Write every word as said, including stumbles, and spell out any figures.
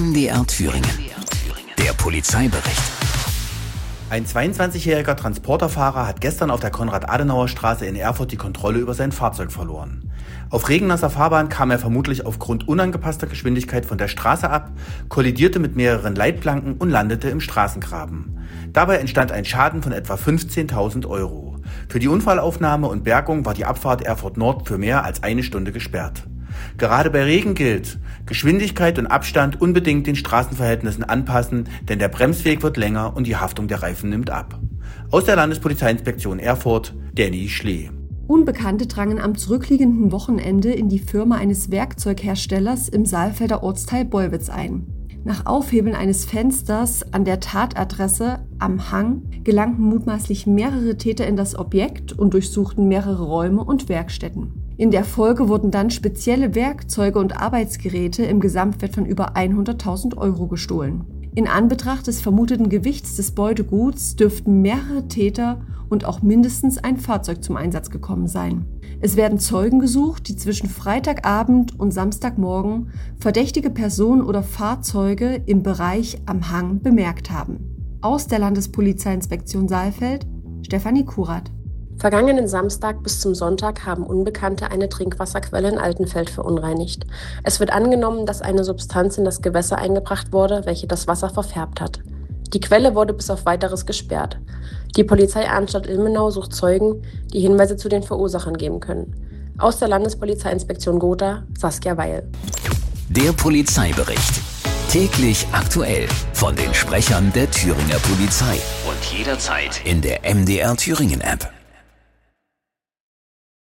M D R Thüringen. Der Polizeibericht. Ein zweiundzwanzigjähriger Transporterfahrer hat gestern auf der Konrad-Adenauer-Straße in Erfurt die Kontrolle über sein Fahrzeug verloren. Auf regennasser Fahrbahn kam er vermutlich aufgrund unangepasster Geschwindigkeit von der Straße ab, kollidierte mit mehreren Leitplanken und landete im Straßengraben. Dabei entstand ein Schaden von etwa fünfzehntausend Euro. Für die Unfallaufnahme und Bergung war die Abfahrt Erfurt Nord für mehr als eine Stunde gesperrt. Gerade bei Regen gilt: Geschwindigkeit und Abstand unbedingt den Straßenverhältnissen anpassen, denn der Bremsweg wird länger und die Haftung der Reifen nimmt ab. Aus der Landespolizeiinspektion Erfurt, Danny Schlee. Unbekannte drangen am zurückliegenden Wochenende in die Firma eines Werkzeugherstellers im Saalfelder Ortsteil Bollwitz ein. Nach Aufhebeln eines Fensters an der Tatadresse am Hang gelangten mutmaßlich mehrere Täter in das Objekt und durchsuchten mehrere Räume und Werkstätten. In der Folge wurden dann spezielle Werkzeuge und Arbeitsgeräte im Gesamtwert von über hunderttausend Euro gestohlen. In Anbetracht des vermuteten Gewichts des Beuteguts dürften mehrere Täter und auch mindestens ein Fahrzeug zum Einsatz gekommen sein. Es werden Zeugen gesucht, die zwischen Freitagabend und Samstagmorgen verdächtige Personen oder Fahrzeuge im Bereich am Hang bemerkt haben. Aus der Landespolizeiinspektion Saalfeld, Stefanie Kurat. Vergangenen Samstag bis zum Sonntag haben Unbekannte eine Trinkwasserquelle in Altenfeld verunreinigt. Es wird angenommen, dass eine Substanz in das Gewässer eingebracht wurde, welche das Wasser verfärbt hat. Die Quelle wurde bis auf Weiteres gesperrt. Die Polizeianstalt Ilmenau sucht Zeugen, die Hinweise zu den Verursachern geben können. Aus der Landespolizeiinspektion Gotha, Saskia Weil. Der Polizeibericht. Täglich aktuell von den Sprechern der Thüringer Polizei und jederzeit in der M D R Thüringen App.